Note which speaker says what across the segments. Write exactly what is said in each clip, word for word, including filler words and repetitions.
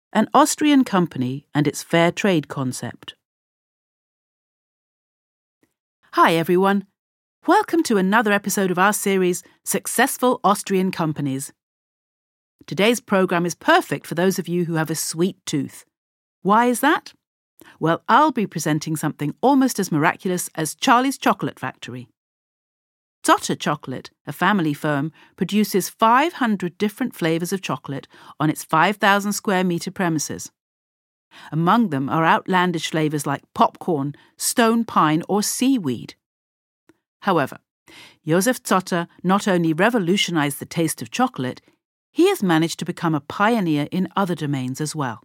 Speaker 1: an Austrian company and its fair trade concept. Hi everyone, welcome to another episode of our series Successful Austrian Companies. Today's programme is perfect for those of you who have a sweet tooth. Why is that? Well, I'll be presenting something almost as miraculous as Charlie's Chocolate Factory. Zotter Chocolate, a family firm, produces five hundred different flavours of chocolate on its five thousand square metre premises. Among them are outlandish flavours like popcorn, stone pine or seaweed. However, Josef Zotter not only revolutionised the taste of chocolate, he has managed to become a pioneer in other domains as well.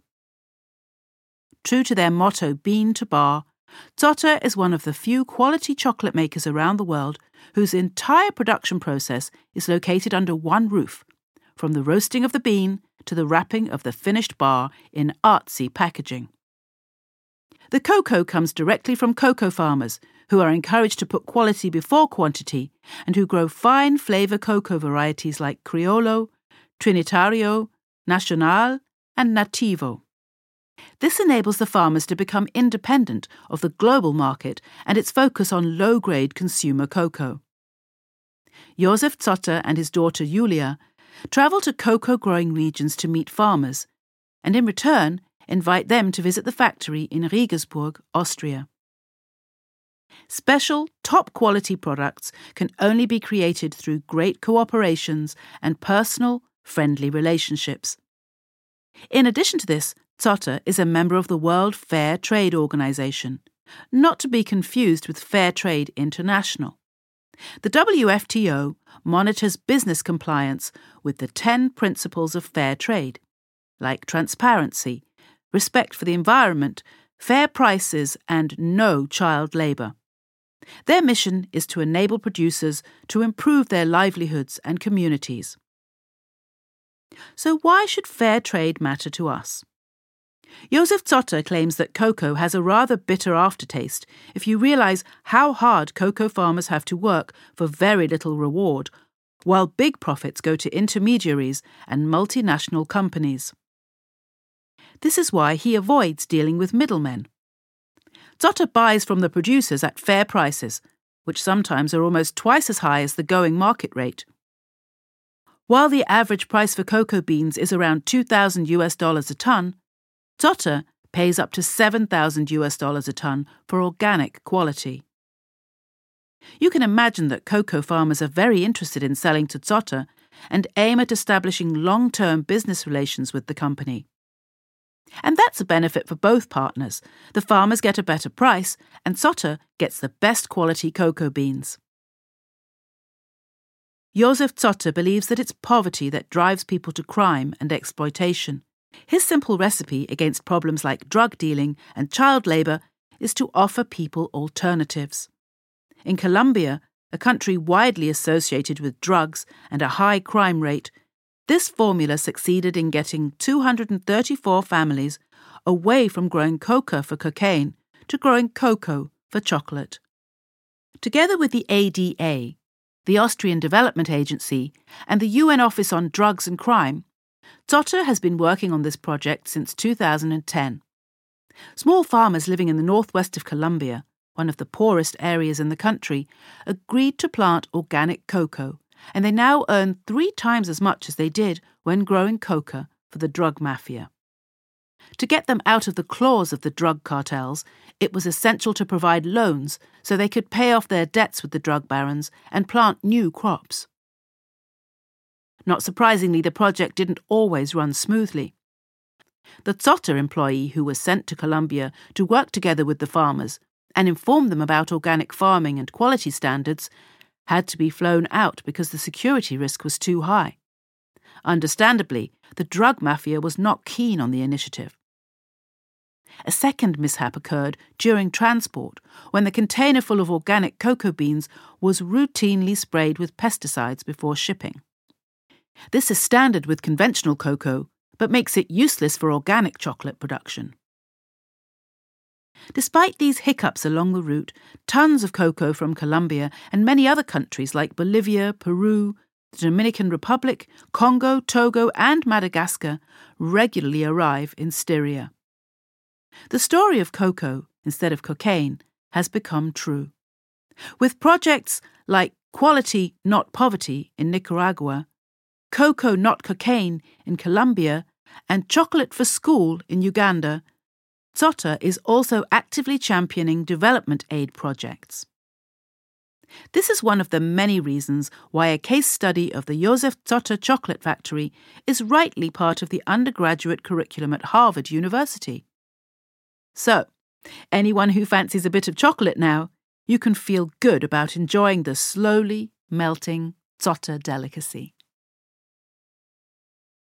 Speaker 1: True to their motto, bean to bar, Zotter is one of the few quality chocolate makers around the world whose entire production process is located under one roof, from the roasting of the bean to the wrapping of the finished bar in artsy packaging. The cocoa comes directly from cocoa farmers, who are encouraged to put quality before quantity and who grow fine flavour cocoa varieties like Criollo, Trinitario, Nacional and Nativo. This enables the farmers to become independent of the global market and its focus on low-grade consumer cocoa. Josef Zotter and his daughter Julia travel to cocoa-growing regions to meet farmers, and in return invite them to visit the factory in Regensburg, Austria. Special, top-quality products can only be created through great cooperations and personal, friendly relationships. In addition to this, Zotter is a member of the World Fair Trade Organization, not to be confused with Fair Trade International. The W F T O monitors business compliance with the ten principles of fair trade, like transparency, respect for the environment, fair prices, and no child labour. Their mission is to enable producers to improve their livelihoods and communities. So why should fair trade matter to us? Josef Zotter claims that cocoa has a rather bitter aftertaste if you realise how hard cocoa farmers have to work for very little reward, while big profits go to intermediaries and multinational companies. This is why he avoids dealing with middlemen. Zotter buys from the producers at fair prices, which sometimes are almost twice as high as the going market rate. While the average price for cocoa beans is around two thousand US dollars a tonne, Zotter pays up to seven thousand US dollars a tonne for organic quality. You can imagine that cocoa farmers are very interested in selling to Zotter and aim at establishing long-term business relations with the company. And that's a benefit for both partners. The farmers get a better price and Zotter gets the best quality cocoa beans. Josef Zotter believes that it's poverty that drives people to crime and exploitation. His simple recipe against problems like drug dealing and child labour is to offer people alternatives. In Colombia, a country widely associated with drugs and a high crime rate, this formula succeeded in getting two hundred thirty-four families away from growing coca for cocaine to growing cocoa for chocolate. Together with the A D A, the Austrian Development Agency, and the U N Office on Drugs and Crime, Zotter has been working on this project since two thousand ten. Small farmers living in the northwest of Colombia, one of the poorest areas in the country, agreed to plant organic cocoa, and they now earn three times as much as they did when growing coca for the drug mafia. To get them out of the claws of the drug cartels, it was essential to provide loans so they could pay off their debts with the drug barons and plant new crops. Not surprisingly, the project didn't always run smoothly. The Zotter employee who was sent to Colombia to work together with the farmers and inform them about organic farming and quality standards had to be flown out because the security risk was too high. Understandably, the drug mafia was not keen on the initiative. A second mishap occurred during transport when the container full of organic cocoa beans was routinely sprayed with pesticides before shipping. This is standard with conventional cocoa, but makes it useless for organic chocolate production. Despite these hiccups along the route, tons of cocoa from Colombia and many other countries like Bolivia, Peru, the Dominican Republic, Congo, Togo, and Madagascar regularly arrive in Styria. The story of cocoa, instead of cocaine, has become true. With projects like Quality Not Poverty in Nicaragua, Cocoa Not Cocaine in Colombia, and Chocolate for School in Uganda, Tsotter is also actively championing development aid projects. This is one of the many reasons why a case study of the Joseph Tsotter Chocolate Factory is rightly part of the undergraduate curriculum at Harvard University. So, anyone who fancies a bit of chocolate now, you can feel good about enjoying the slowly melting Tsotter delicacy.